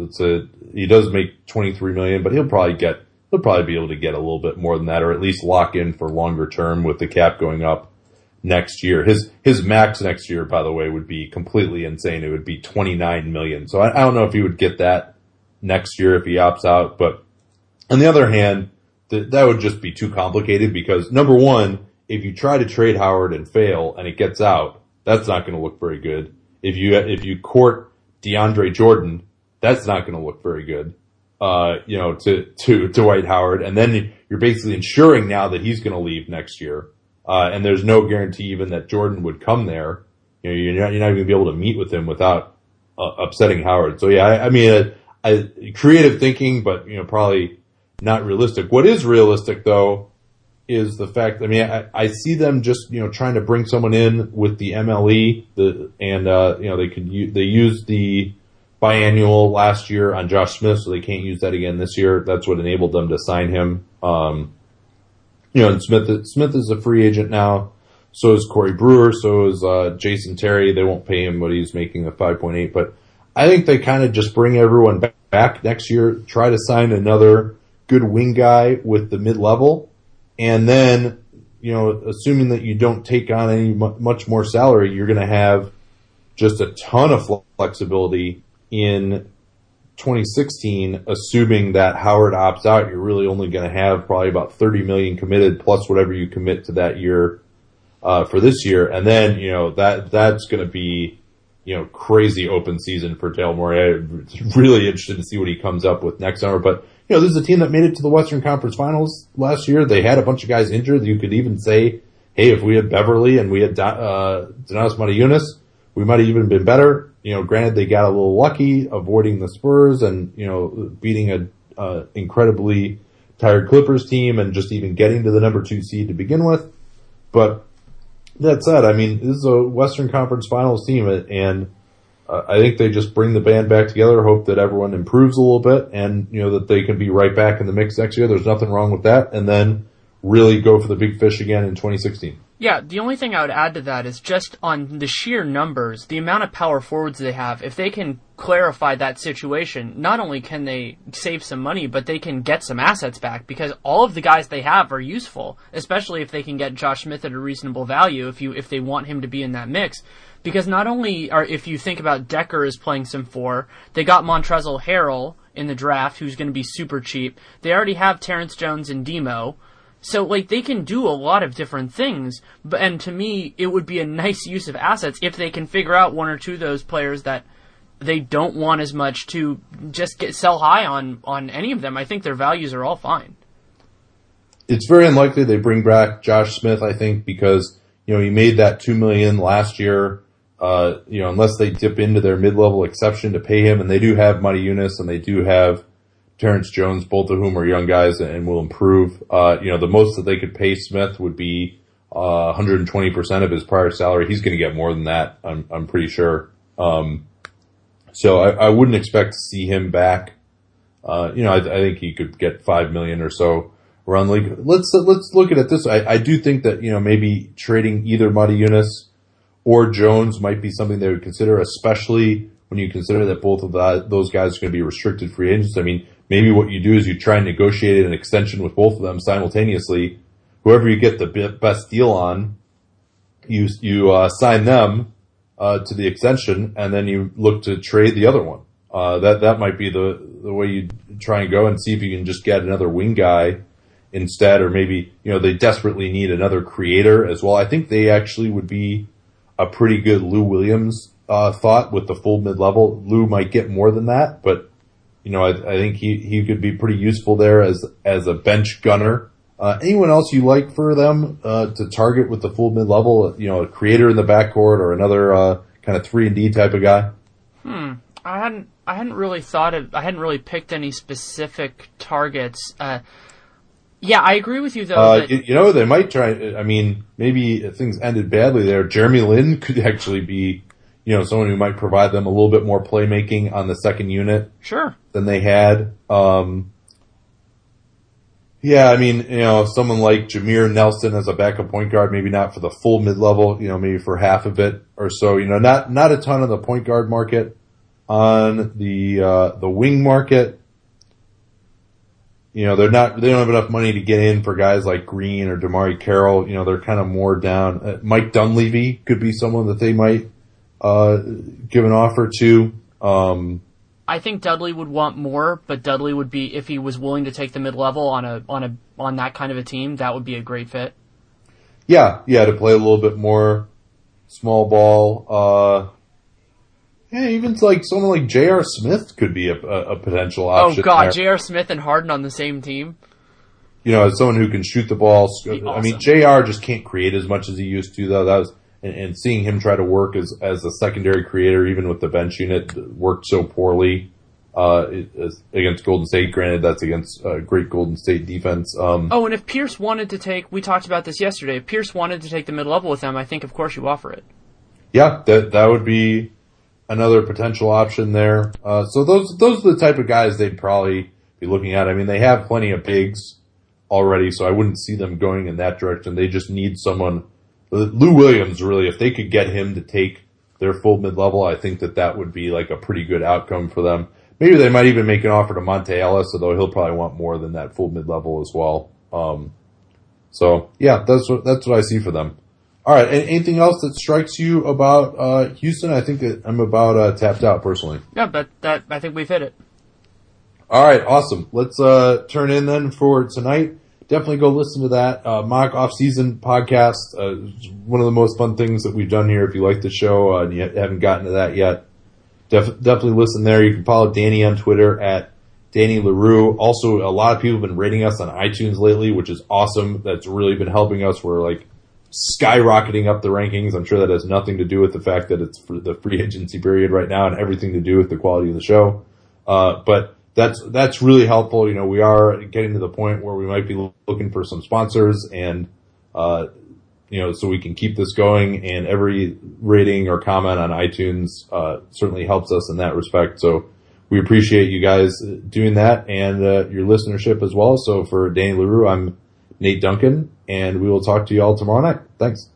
He does make $23 million, but he'll probably be able to get a little bit more than that, or at least lock in for longer term with the cap going up next year. His max next year, by the way, would be completely insane. It would be $29 million. So I don't know if he would get that next year if he opts out. But on the other hand, that would just be too complicated, because number one, if you try to trade Howard and fail and it gets out, that's not going to look very good. If you court DeAndre Jordan, that's not going to look very good. To Dwight Howard, and then you're basically ensuring now that he's going to leave next year. And there's no guarantee even that Jordan would come there. You're not even going to be able to meet with him without upsetting Howard. So yeah, creative thinking, but probably not realistic. What is realistic though is the fact. I see them just trying to bring someone in with the MLE, they used the biannual last year on Josh Smith, so they can't use that again this year. That's what enabled them to sign him. And Smith is a free agent now. So is Corey Brewer. So is Jason Terry. They won't pay him what he's making at 5.8. But I think they kind of just bring everyone back next year, try to sign another good wing guy with the mid-level, and then, assuming that you don't take on any much more salary, you're going to have just a ton of flexibility in 2016, assuming that Howard opts out, you're really only going to have probably about $30 million committed plus whatever you commit to that year for this year, and then that's going to be crazy open season for Daryl Morey. I'm really interested to see what he comes up with next summer. But this is a team that made it to the Western Conference Finals last year. They had a bunch of guys injured. You could even say, hey, if we had Beverly and we had Donatas Motiejunas, we might have even been better. Granted, they got a little lucky avoiding the Spurs and, beating a incredibly tired Clippers team and just even getting to the number 2 seed to begin with. But that said, this is a Western Conference Finals team, and I think they just bring the band back together, hope that everyone improves a little bit, and, that they can be right back in the mix next year. There's nothing wrong with that. And then really go for the big fish again in 2016. Yeah, the only thing I would add to that is just on the sheer numbers, the amount of power forwards they have, if they can clarify that situation, not only can they save some money, but they can get some assets back, because all of the guys they have are useful, especially if they can get Josh Smith at a reasonable value if they want him to be in that mix. Because not only if you think about Decker as playing some 4, they got Montrezl Harrell in the draft, who's going to be super cheap. They already have Terrence Jones and Demo. So, they can do a lot of different things, and to me, it would be a nice use of assets if they can figure out 1 or 2 of those players that they don't want as much to just sell high on any of them. I think their values are all fine. It's very unlikely they bring back Josh Smith, I think, because, he made that $2 million last year, unless they dip into their mid-level exception to pay him, and they do have Motiejunas, and they do have Terrence Jones, both of whom are young guys and will improve. The most that they could pay Smith would be 120% of his prior salary. He's going to get more than that, I'm pretty sure. So I wouldn't expect to see him back. I think he could get $5 million or so around the league. Let's look at it this way. I do think that maybe trading either Motiejunas or Jones might be something they would consider, especially when you consider that both of those guys are going to be restricted free agents. Maybe what you do is you try and negotiate an extension with both of them simultaneously. Whoever you get the best deal on, you sign them to the extension, and then you look to trade the other one. That might be the way you try and go and see if you can just get another wing guy instead, or maybe they desperately need another creator as well. I think they actually would be a pretty good Lou Williams thought with the full mid-level. Lou might get more than that, but I think he could be pretty useful there as a bench gunner. Anyone else you like for them to target with the full mid-level? A creator in the backcourt or another kind of 3-and-D type of guy? I hadn't really I hadn't really picked any specific targets. Yeah, I agree with you though. They might try. Maybe if things ended badly there, Jeremy Lin could actually be someone who might provide them a little bit more playmaking on the second unit. Sure. Than they had. Someone like Jameer Nelson as a backup point guard, maybe not for the full mid-level, maybe for half of it or so. Not a ton of the point guard market. On the wing market, they don't have enough money to get in for guys like Green or DeMarre Carroll. They're kind of more down. Mike Dunleavy could be someone that they might give an offer to. I think Dudley would want more, but Dudley would be, if he was willing to take the mid-level on that kind of a team, that would be a great fit. Yeah, to play a little bit more small ball. Even someone like J.R. Smith could be a potential option. Oh God, J.R. Smith and Harden on the same team. As someone who can shoot the ball. Awesome. J.R. just can't create as much as he used to, though. That was. And seeing him try to work as a secondary creator, even with the bench unit, worked so poorly against Golden State. Granted, that's against a great Golden State defense. And if Pierce wanted to take, we talked about this yesterday, if Pierce wanted to take the mid-level with them, I think, of course, you offer it. Yeah, that would be another potential option there. So those are the type of guys they'd probably be looking at. They have plenty of bigs already, so I wouldn't see them going in that direction. They just need someone. Lou Williams, really, if they could get him to take their full mid-level, I think that would be a pretty good outcome for them. Maybe they might even make an offer to Monte Ellis, although he'll probably want more than that full mid-level as well. That's what I see for them. All right, anything else that strikes you about Houston? I think that I'm about tapped out personally. Yeah, but I think we've hit it. All right, awesome. Let's turn in then for tonight. Definitely go listen to that mock off-season podcast. It's one of the most fun things that we've done here. If you like the show and you haven't gotten to that yet, definitely listen there. You can follow Danny on Twitter at Danny LaRue. Also, a lot of people have been rating us on iTunes lately, which is awesome. That's really been helping us. We're like skyrocketing up the rankings. I'm sure that has nothing to do with the fact that it's for the free agency period right now and everything to do with the quality of the show. But that's really helpful. You know, we are getting to the point where we might be looking for some sponsors and, you know, so we can keep this going, and every rating or comment on iTunes, certainly helps us in that respect. So we appreciate you guys doing that and, your listenership as well. So for Danny LaRue, I'm Nate Duncan, and we will talk to you all tomorrow night. Thanks.